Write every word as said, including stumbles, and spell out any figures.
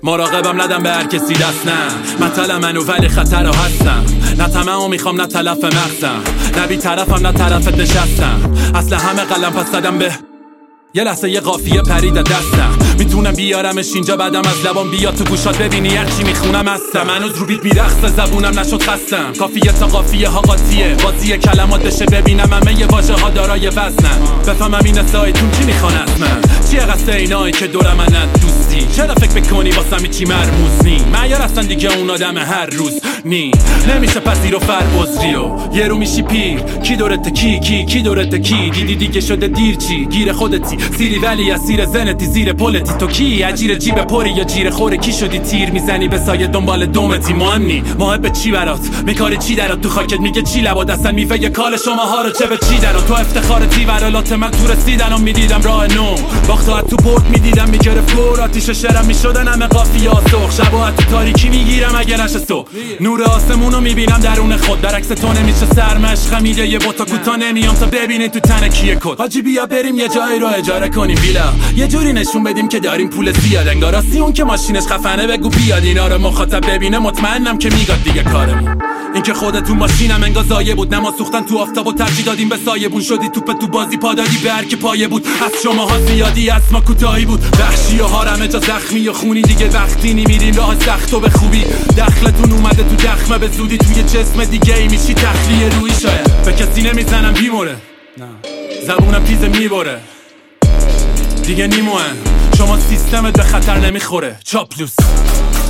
مراقبم ندم به هر کسی دست نه مطل منو ولی خطر رو هستم نه طمعو میخوام نه تلف مغزم نه بی طرفم نه طرفت نشستم اصل همه قلم پس دادم به یه لحظه یه قافیه پرید دستم میتونم بیارمش اینجا بعدم از لبام بیاد تو گوشات ببینی هرچی میخونم هستم هنوز رو بیت میرخصه زبونم نشد خستم کافیه تا قافیه ها قاطیه بازی کلمات بشه ببینم همه یه واژه ها دارای وزنن بفهمم این سایتون چی میخوان از من چیه قصه اینایی که دور منن دوستی چرا فکر بکنی واسم چی مرموز نی معیار اصلا دیگه اون آدم هر روز نی نمیشه پذیر و فربزری و یه رو میشی پیر کی دورت کی کی کی دورت کی دیدی دیگه شده دیر چی گیر خودتی سیری ولی اسیر زنتی زیر پلتی تو کی اجیر جیب پری یا جیر خوره کی شدی تیر میزنی به سایه دنبال دومتی مهمنی محب چی برات میکاری چی درات تو خاکت میگه چی لبا دستن میفه کال شما ها رو چه به چی درات تو افتخارتی ورالات من تو رسیدن و میدیدم راه نو باخت تو پورت میدیدم میگرفت فور آتیش شرم میشدن همه قافیه سرخ شبا تو تاریکی میگیرم اگه نشه تو نور آسمونو میبینم درون خود برعکس تو نمیشه سرمش خمیده یه بوتا کوتا نمیام تا ببینی تو تن کیه کد حاجی بیا بریم یه جایی رو اجاره کنیم ویلا یه جوری نشون بدیم که داریم پول زیاد انگار راستی اون که ماشینش خفنه بگو بیاد اینا رو مخاطب ببینه مطمئنم که میگاد دیگه کارمون این که خودتون ماشینم انگار زایه بود نما سوختن تو آفتاب و ترجیح دادیم به سایبون شدی توپ تو بازی پادادی به هر که پایه بود از شماها زیادی از ما کوتاهی بود وحشی و هارمه جا زخمی و خونی دیگه وقتی نمیریم راه سخت و به خوبی دخلتون اومده تو دخمه به زودی توی جسم دیگه ای میشی تخلیه روی شاید به کسی نمیزنم بیموره زبونم تیزه میبره دیگه نیموه شما سیستمت به خطر نمیخوره چاپلوس